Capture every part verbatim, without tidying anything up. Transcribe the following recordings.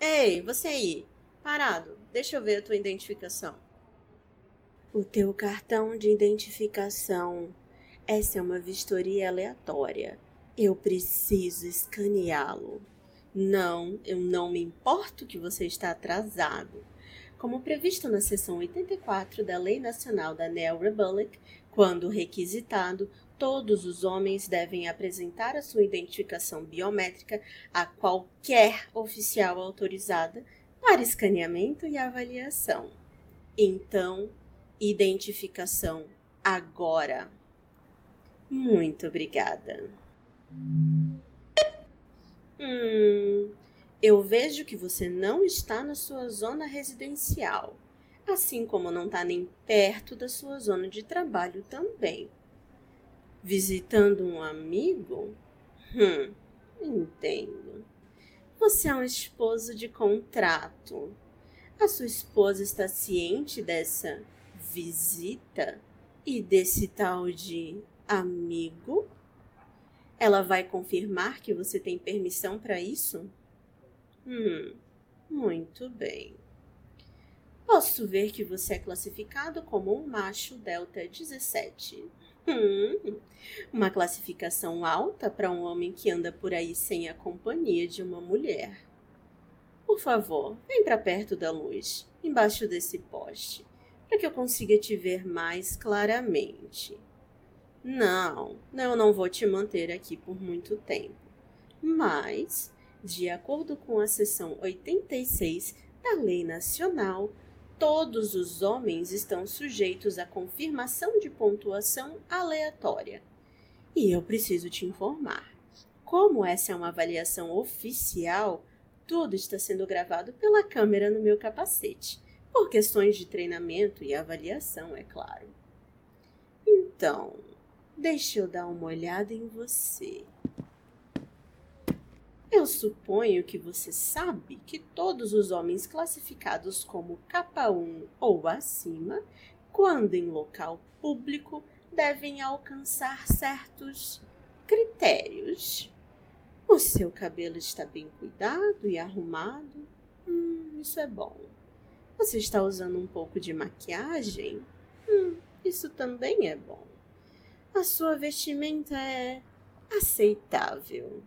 Ei, você aí, parado, deixa eu ver a tua identificação. O teu cartão de identificação. Essa é uma vistoria aleatória. Eu preciso escaneá-lo. Não, eu não me importo que você está atrasado. Como previsto na seção oitenta e quatro da Lei Nacional da Neo Republic, quando requisitado, todos os homens devem apresentar a sua identificação biométrica a qualquer oficial autorizada para escaneamento e avaliação. Então, identificação agora. Muito obrigada. Hum, eu vejo que você não está na sua zona residencial, assim como não está nem perto da sua zona de trabalho também. Visitando um amigo? Hum, entendo. Você é um esposo de contrato. A sua esposa está ciente dessa visita e desse tal de amigo? Ela vai confirmar que você tem permissão para isso? Hum, muito bem. Posso ver que você é classificado como um macho delta dezessete. Hum, uma classificação alta para um homem que anda por aí sem a companhia de uma mulher. Por favor, vem para perto da luz, embaixo desse poste, para que eu consiga te ver mais claramente. Não, eu não vou te manter aqui por muito tempo. Mas, de acordo com a seção oitenta e seis da Lei Nacional, todos os homens estão sujeitos à confirmação de pontuação aleatória. E eu preciso te informar. Como essa é uma avaliação oficial, tudo está sendo gravado pela câmera no meu capacete, por questões de treinamento e avaliação, é claro. Então, deixa eu dar uma olhada em você. Eu suponho que você sabe que todos os homens classificados como capa um ou acima, quando em local público, devem alcançar certos critérios. O seu cabelo está bem cuidado e arrumado? Hum, isso é bom. Você está usando um pouco de maquiagem? Hum, isso também é bom. A sua vestimenta é aceitável.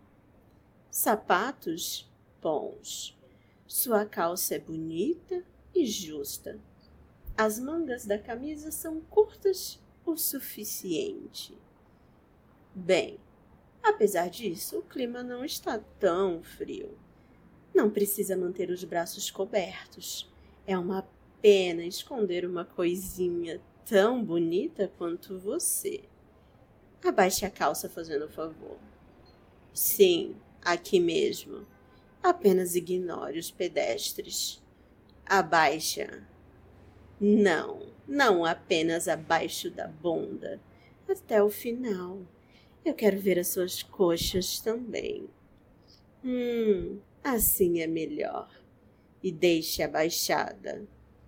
Sapatos bons. Sua calça é bonita e justa. As mangas da camisa são curtas o suficiente. Bem, apesar disso, o clima não está tão frio. Não precisa manter os braços cobertos. É uma pena esconder uma coisinha tão bonita quanto você. Abaixe a calça fazendo favor. Sim, aqui mesmo. Apenas ignore os pedestres. Abaixa. Não, não apenas abaixo da bunda. Até o final. Eu quero ver as suas coxas também. Hum, assim é melhor. E deixe abaixada.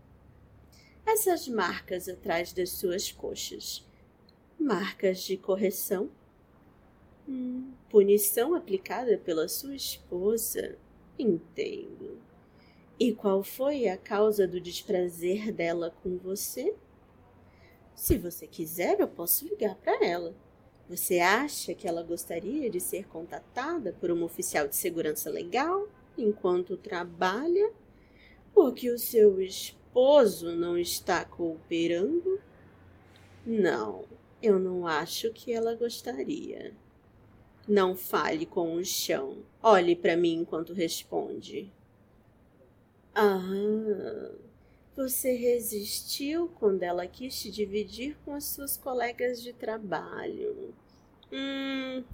Essas marcas atrás das suas coxas. Marcas de correção? Hum, punição aplicada pela sua esposa? Entendo. E qual foi a causa do desprazer dela com você? Se você quiser, eu posso ligar para ela. Você acha que ela gostaria de ser contatada por um oficial de segurança legal enquanto trabalha? Porque o seu esposo não está cooperando? Não, eu não acho que ela gostaria. Não fale com o chão. Olhe para mim enquanto responde. Ah, você resistiu quando ela quis te dividir com as suas colegas de trabalho. Hum,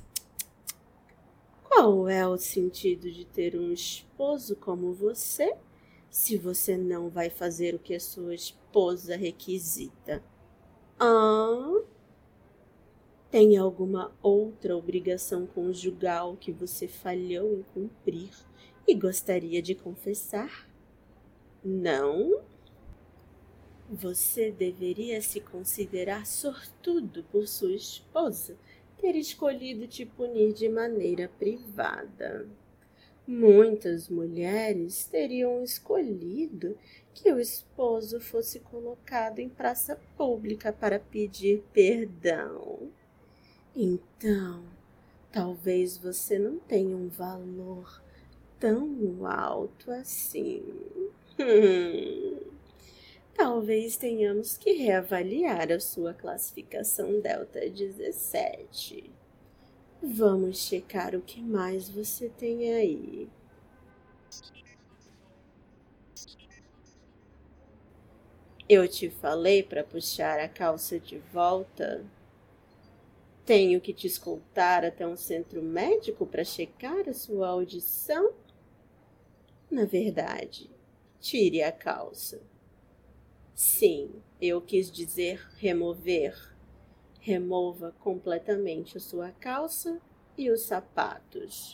qual é o sentido de ter um esposo como você, se você não vai fazer o que a sua esposa requisita? Ah, tem alguma outra obrigação conjugal que você falhou em cumprir e gostaria de confessar? Não? Você deveria se considerar sortudo por sua esposa ter escolhido te punir de maneira privada. Muitas mulheres teriam escolhido que o esposo fosse colocado em praça pública para pedir perdão. Então, talvez você não tenha um valor tão alto assim. Hum. Talvez tenhamos que reavaliar a sua classificação Delta dezessete. Vamos checar o que mais você tem aí. Eu te falei para puxar a calça de volta? Tenho que te escoltar até um centro médico para checar a sua audição? Na verdade, tire a calça. Sim, eu quis dizer remover. Remova completamente a sua calça e os sapatos.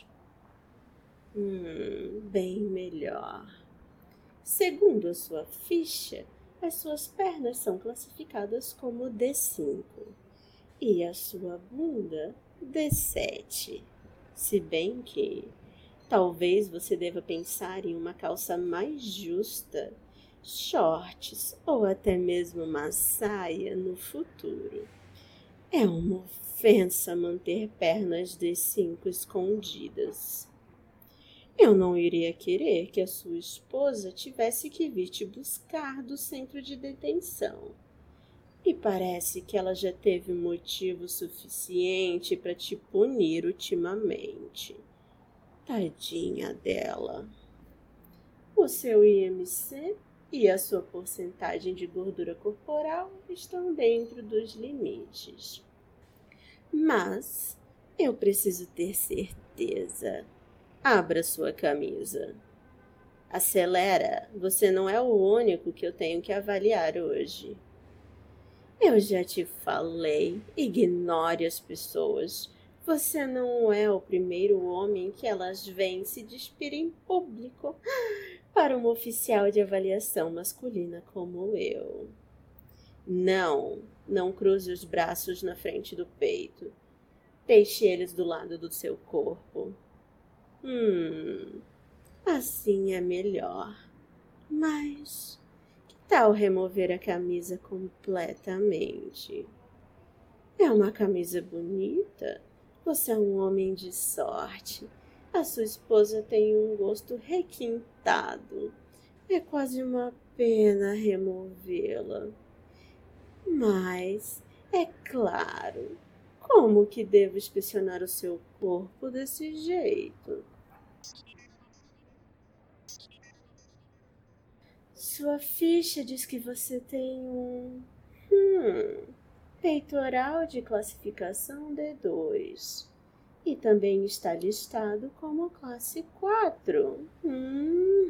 Hum, bem melhor. Segundo a sua ficha, as suas pernas são classificadas como D cinco e a sua bunda D sete. Se bem que talvez você deva pensar em uma calça mais justa, shorts ou até mesmo uma saia no futuro. É uma ofensa manter pernas D cinco escondidas. Eu não iria querer que a sua esposa tivesse que vir te buscar do centro de detenção. E parece que ela já teve motivo suficiente para te punir ultimamente. Tadinha dela. O seu I M C e a sua porcentagem de gordura corporal estão dentro dos limites. Mas eu preciso ter certeza. Abra sua camisa. Acelera, você não é o único que eu tenho que avaliar hoje. Eu já te falei, ignore as pessoas. Você não é o primeiro homem que elas veem se despir em público para um oficial de avaliação masculina como eu. Não, não cruze os braços na frente do peito. Deixe eles do lado do seu corpo. Hum, assim é melhor. Mas que tal remover a camisa completamente? É uma camisa bonita. Você é um homem de sorte. A sua esposa tem um gosto requintado. É quase uma pena removê-la. Mas, é claro, como que devo inspecionar o seu corpo desse jeito? Sua ficha diz que você tem um hum, peitoral de classificação D dois e também está listado como classe quatro. Hum,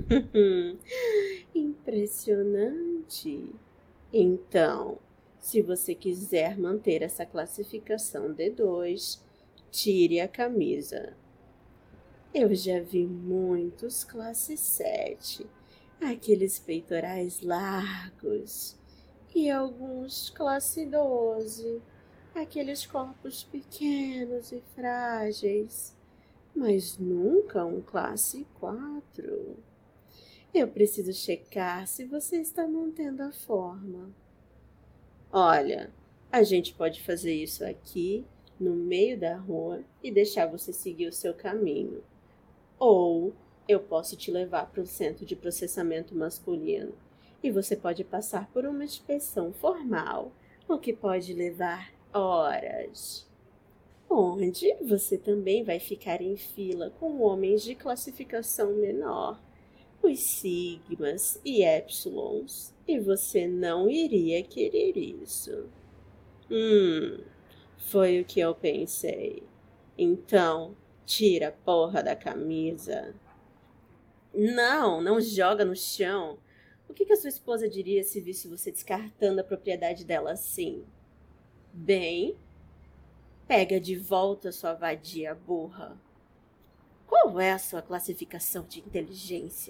impressionante. Então, se você quiser manter essa classificação D dois, tire a camisa. Eu já vi muitos classe sete. Aqueles peitorais largos, e alguns classe doze, aqueles corpos pequenos e frágeis, mas nunca um classe quatro. Eu preciso checar se você está mantendo a forma. Olha, a gente pode fazer isso aqui, no meio da rua, e deixar você seguir o seu caminho. Ou eu posso te levar para o centro de processamento masculino e você pode passar por uma inspeção formal, o que pode levar horas. Onde você também vai ficar em fila com homens de classificação menor, os sigmas e épsilons, e você não iria querer isso. Hum, foi o que eu pensei. Então, tira a porra da camisa. Não, não joga no chão. O que, que a sua esposa diria se visse você descartando a propriedade dela assim? Bem, pega de volta sua vadia burra. Qual é a sua classificação de inteligência?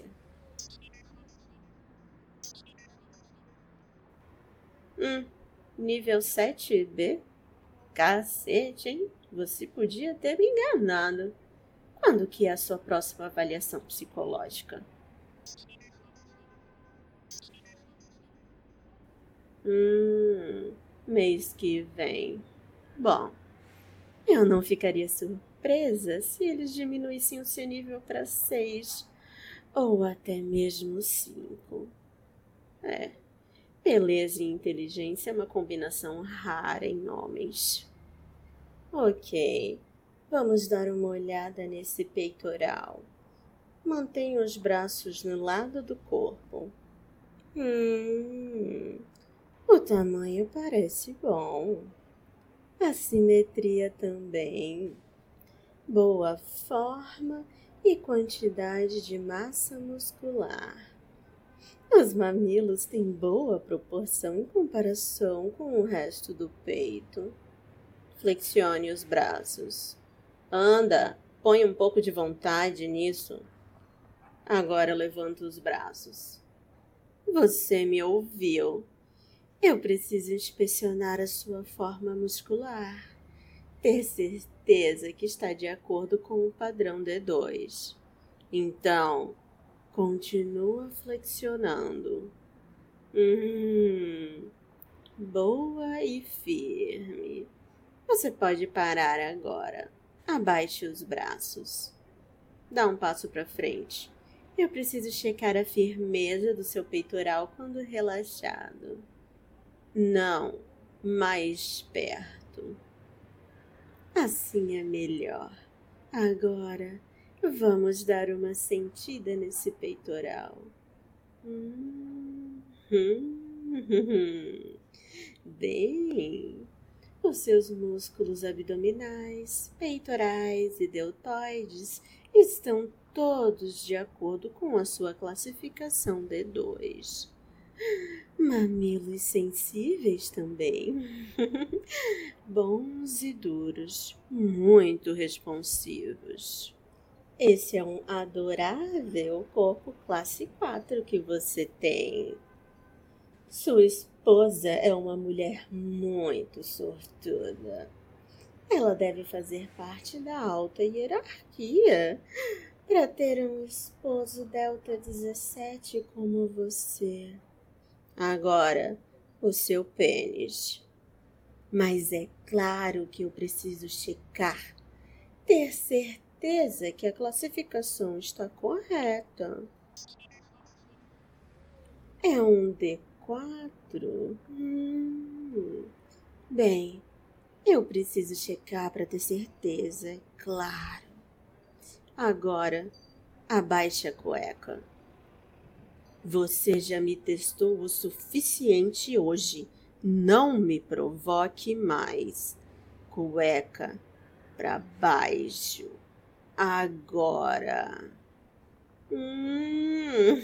Hum, nível sete B? Cacete, hein? Você podia ter me enganado. Quando que é a sua próxima avaliação psicológica? Hum, mês que vem. Bom, eu não ficaria surpresa se eles diminuíssem o seu nível para seis ou até mesmo cinco. É, beleza e inteligência é uma combinação rara em homens. Ok, vamos dar uma olhada nesse peitoral. Mantenha os braços no lado do corpo. Hum, o tamanho parece bom. A simetria também. Boa forma e quantidade de massa muscular. Os mamilos têm boa proporção em comparação com o resto do peito. Flexione os braços. Anda, põe um pouco de vontade nisso. Agora levanta os braços. Você me ouviu. Eu preciso inspecionar a sua forma muscular. Ter certeza que está de acordo com o padrão D dois. Então, continua flexionando. Hum, boa e firme. Você pode parar agora. Abaixe os braços. Dá um passo para frente. Eu preciso checar a firmeza do seu peitoral quando relaxado. Não, mais perto. Assim é melhor. Agora, vamos dar uma sentida nesse peitoral. Hum, hum, hum. Bem, os seus músculos abdominais, peitorais e deltoides estão todos de acordo com a sua classificação D dois. Mamilos sensíveis também. Bons e duros, muito responsivos. Esse é um adorável corpo classe quatro que você tem. Sua esposa é uma mulher muito sortuda. Ela deve fazer parte da alta hierarquia para ter um esposo Delta dezessete como você. Agora, o seu pênis. Mas é claro que eu preciso checar, ter certeza que a classificação está correta. É um D quatro? Hum. Bem, eu preciso checar para ter certeza, é claro. Agora, abaixe a cueca. Você já me testou o suficiente hoje. Não me provoque mais. Cueca para baixo. Agora. Hum.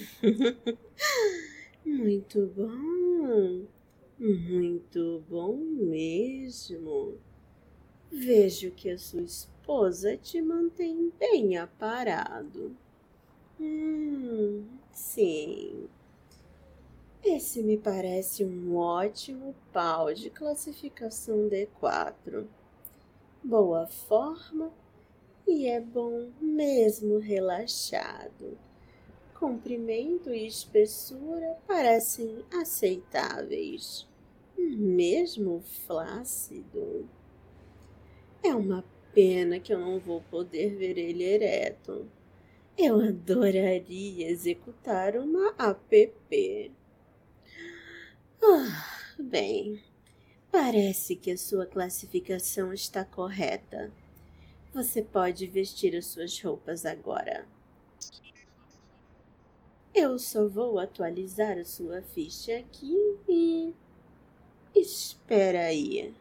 Muito bom. Muito bom mesmo. Vejo que a sua esposa te mantém bem aparado. Hum, sim. Esse me parece um ótimo pau de classificação D quatro. Boa forma e é bom mesmo relaxado. Comprimento e espessura parecem aceitáveis, mesmo flácido. É uma pena que eu não vou poder ver ele ereto. Eu adoraria executar uma app. Ah, bem, parece que a sua classificação está correta. Você pode vestir as suas roupas agora. Eu só vou atualizar a sua ficha aqui e... Espera aí.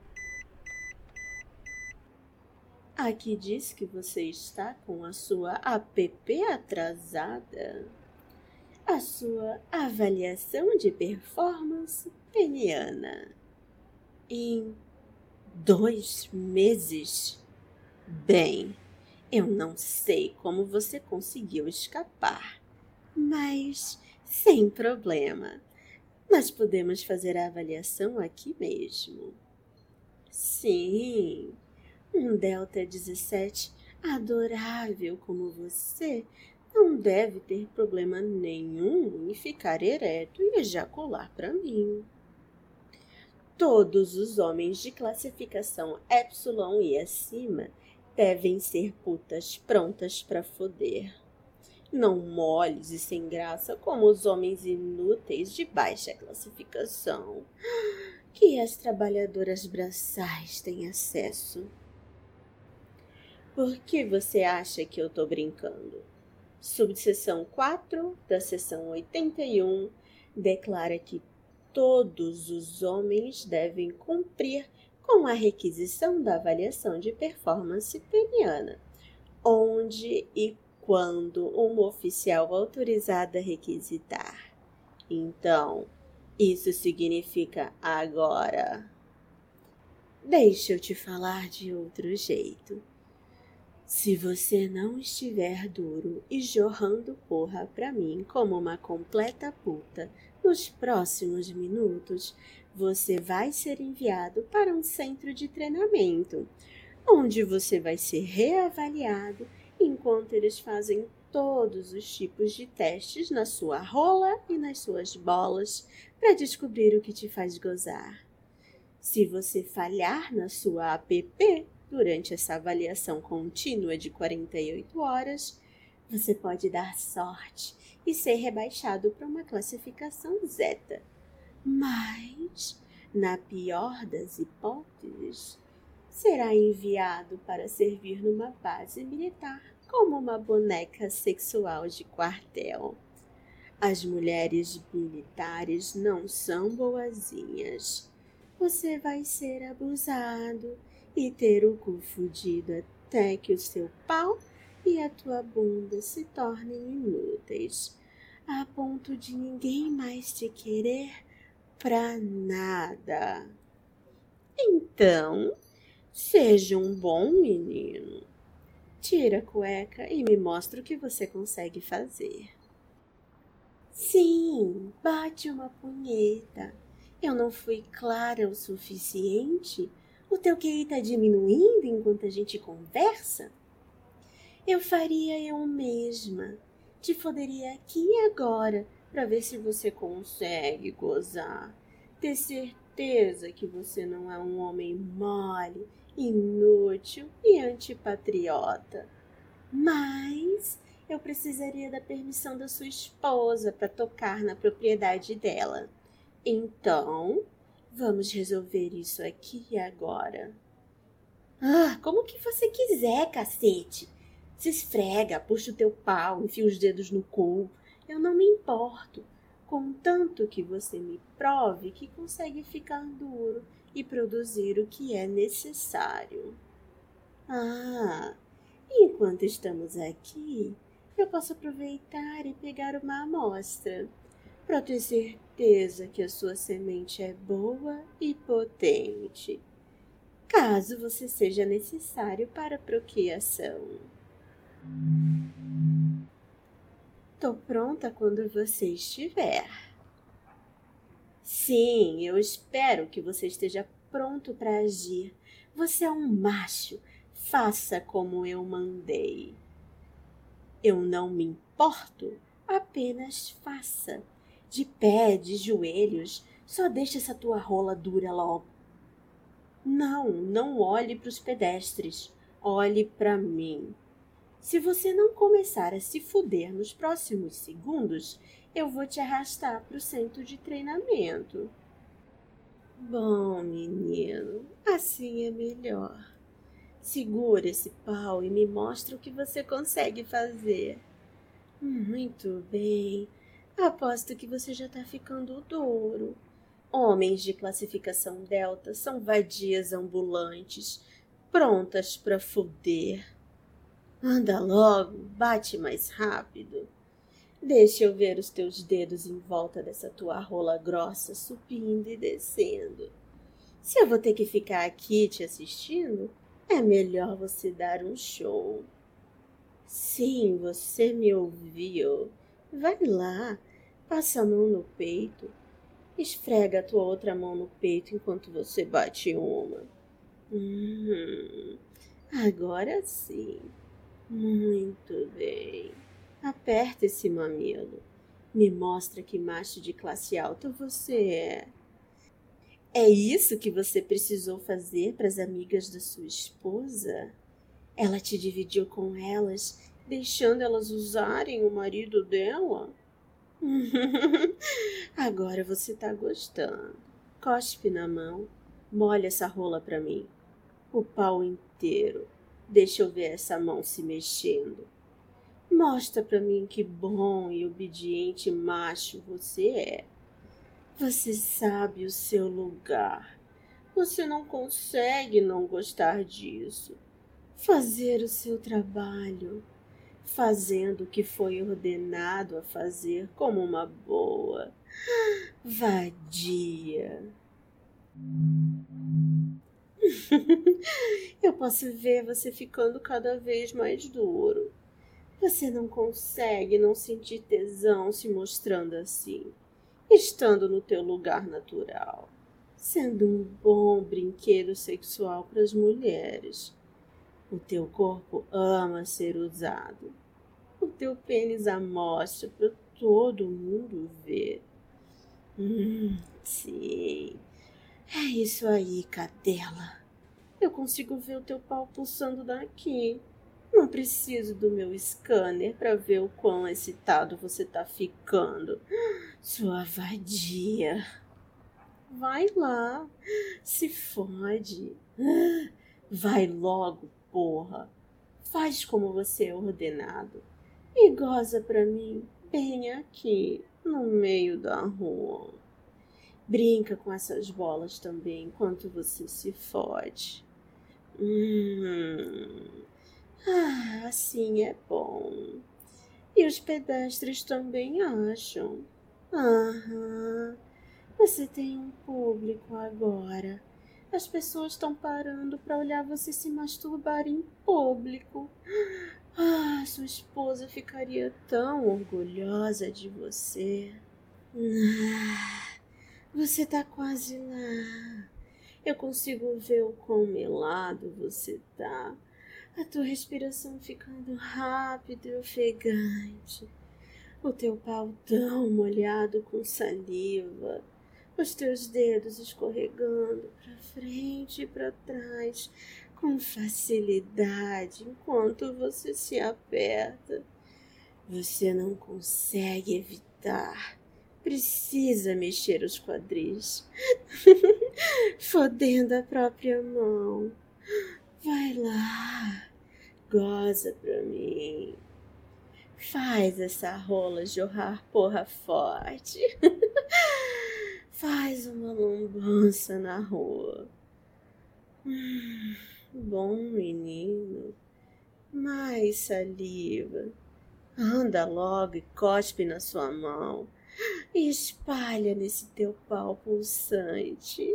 Aqui diz que você está com a sua app atrasada. A sua avaliação de performance peniana. Em dois meses? Bem, eu não sei como você conseguiu escapar, mas sem problema. Nós podemos fazer a avaliação aqui mesmo. Sim, um Delta dezessete adorável como você não deve ter problema nenhum em ficar ereto e ejacular para mim. Todos os homens de classificação Epsilon e acima devem ser putas prontas para foder. Não moles e sem graça como os homens inúteis de baixa classificação, que as trabalhadoras braçais têm acesso. Por que você acha que eu tô brincando? Subseção quatro da seção oitenta e um declara que todos os homens devem cumprir com a requisição da avaliação de performance peniana, onde e quando uma oficial autorizada requisitar. Então, isso significa agora. Deixa eu te falar de outro jeito. Se você não estiver duro e jorrando porra pra mim como uma completa puta nos próximos minutos, você vai ser enviado para um centro de treinamento, onde você vai ser reavaliado enquanto eles fazem todos os tipos de testes na sua rola e nas suas bolas para descobrir o que te faz gozar. Se você falhar na sua app durante essa avaliação contínua de quarenta e oito horas, você pode dar sorte e ser rebaixado para uma classificação Zeta. Mas, na pior das hipóteses, será enviado para servir numa base militar como uma boneca sexual de quartel. As mulheres militares não são boazinhas. Você vai ser abusado e ter o cu fudido até que o seu pau e a tua bunda se tornem inúteis, a ponto de ninguém mais te querer pra nada. Então, seja um bom menino. Tira a cueca e me mostra o que você consegue fazer. Sim, bate uma punheta. Eu não fui clara o suficiente? O teu Q I tá diminuindo enquanto a gente conversa? Eu faria eu mesma. Te foderia aqui e agora pra ver se você consegue gozar. Ter certeza que você não é um homem mole, inútil e antipatriota. Mas eu precisaria da permissão da sua esposa para tocar na propriedade dela. Então, vamos resolver isso aqui e agora. Ah, como que você quiser, cacete. Se esfrega, puxa o teu pau, enfia os dedos no cu. Eu não me importo, contanto que você me prove que consegue ficar duro e produzir o que é necessário. Ah, enquanto estamos aqui, eu posso aproveitar e pegar uma amostra para ter certeza que a sua semente é boa e potente, caso você seja necessário para a procriação. Tô pronta quando você estiver. Sim, eu espero que você esteja pronto para agir. Você é um macho. Faça como eu mandei. Eu não me importo, apenas faça. De pé, de joelhos, só deixa essa tua rola dura logo. Não, não olhe para os pedestres, olhe para mim. Se você não começar a se fuder nos próximos segundos, eu vou te arrastar para o centro de treinamento. Bom, menino, assim é melhor. Segura esse pau e me mostra o que você consegue fazer. Muito bem. Aposto que você já tá ficando duro. Homens de classificação Delta são vadias ambulantes, prontas pra foder. Anda logo, bate mais rápido. Deixa eu ver os teus dedos em volta dessa tua rola grossa subindo e descendo. Se eu vou ter que ficar aqui te assistindo, é melhor você dar um show. Sim, você me ouviu. Vai lá, passa a mão no peito. Esfrega a tua outra mão no peito enquanto você bate uma. Hum, agora sim. Muito bem. Aperta esse mamilo. Me mostra que macho de classe alta você é. É isso que você precisou fazer para as amigas da sua esposa? Ela te dividiu com elas, deixando elas usarem o marido dela? Agora você tá gostando. Cospe na mão. Molha essa rola pra mim. O pau inteiro. Deixa eu ver essa mão se mexendo. Mostra pra mim que bom e obediente macho você é. Você sabe o seu lugar. Você não consegue não gostar disso. Fazer o seu trabalho, fazendo o que foi ordenado a fazer como uma boa vadia. Eu posso ver você ficando cada vez mais duro. Você não consegue não sentir tesão se mostrando assim, estando no teu lugar natural, sendo um bom brinquedo sexual para as mulheres. O teu corpo ama ser usado. O teu pênis à mostra para todo mundo ver. Hum, sim. É isso aí, cadela. Eu consigo ver o teu pau pulsando daqui. Não preciso do meu scanner para ver o quão excitado você tá ficando. Sua vadia. Vai lá. Se fode. Vai logo, porra. Faz como você é ordenado. E goza pra mim bem aqui, no meio da rua. Brinca com essas bolas também enquanto você se fode. Hum. Ah, assim é bom. E os pedestres também acham. Aham. Você tem um público agora. As pessoas estão parando para olhar você se masturbar em público. Ah, sua esposa ficaria tão orgulhosa de você. Ah, você tá quase lá. Eu consigo ver o quão melado você tá. A tua respiração ficando rápida e ofegante. O teu pau tão molhado com saliva. Os teus dedos escorregando para frente e para trás com facilidade enquanto você se aperta. Você não consegue evitar. Precisa mexer os quadris, fodendo a própria mão. Vai lá, goza pra mim. Faz essa rola jorrar porra forte. Faz uma lambança na rua. Hum, bom menino. Mais saliva. Anda logo e cospe na sua mão. E espalha nesse teu pau pulsante.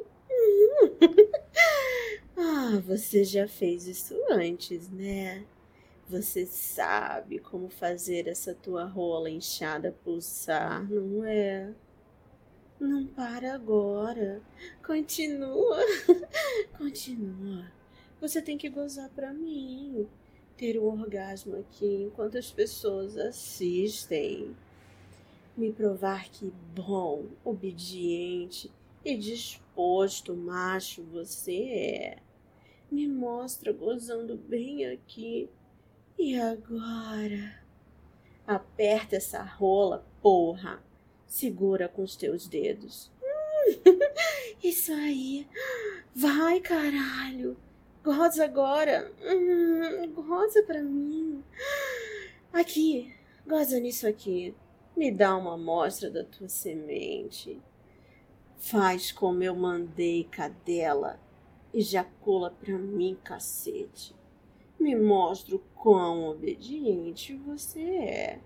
Ah, você já fez isso antes, né? Você sabe como fazer essa tua rola inchada pulsar, não é? Não para agora. Continua. Continua. Você tem que gozar pra mim. Ter um orgasmo aqui enquanto as pessoas assistem. Me provar que bom, obediente e disposto macho você é. Me mostra gozando bem aqui. E agora? Aperta essa rola, porra. Segura com os teus dedos. Isso aí. Vai, caralho. Goza agora. Hum, goza pra mim. Aqui. Goza nisso aqui. Me dá uma amostra da tua semente. Faz como eu mandei, cadela. Ejacula pra mim, cacete. Me mostra o quão obediente você é.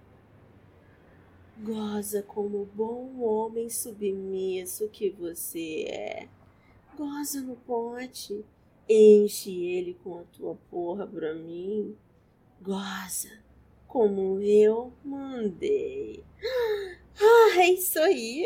Goza como bom homem submisso que você é. Goza no pote. Enche ele com a tua porra pra mim. Goza como eu mandei. Ah, é isso aí.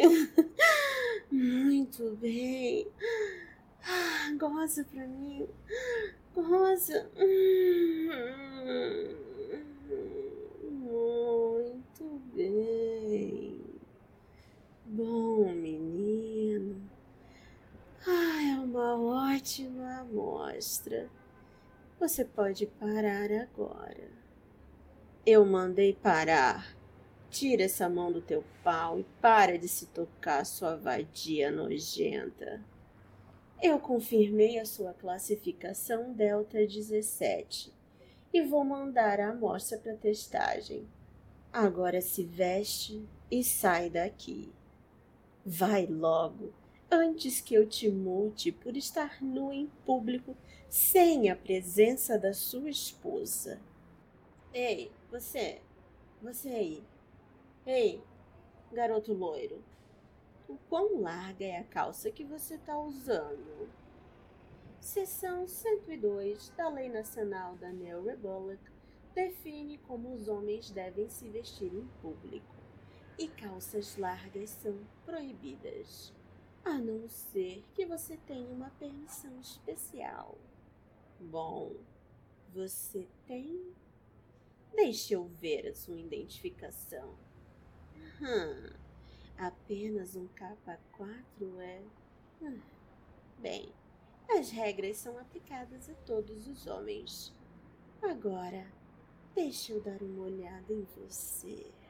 Muito bem. Ah, goza pra mim. Goza. Hum. Muito bem. Bom, menino. Ah, é uma ótima amostra. Você pode parar agora. Eu mandei parar. Tira essa mão do teu pau e para de se tocar, sua vadia nojenta. Eu confirmei a sua classificação Delta dezessete e vou mandar a amostra para testagem. Agora se veste e sai daqui. Vai logo, antes que eu te multe por estar nu em público sem a presença da sua esposa. Ei, você, você aí. Ei, garoto loiro, o quão larga é a calça que você está usando? Seção cento e dois da Lei Nacional da New Republic define como os homens devem se vestir em público, e calças largas são proibidas, a não ser que você tenha uma permissão especial. Bom, você tem? Deixe eu ver a sua identificação. Hum, apenas um capa quatro é... Hum, bem, as regras são aplicadas a todos os homens. Agora, deixa eu dar uma olhada em você.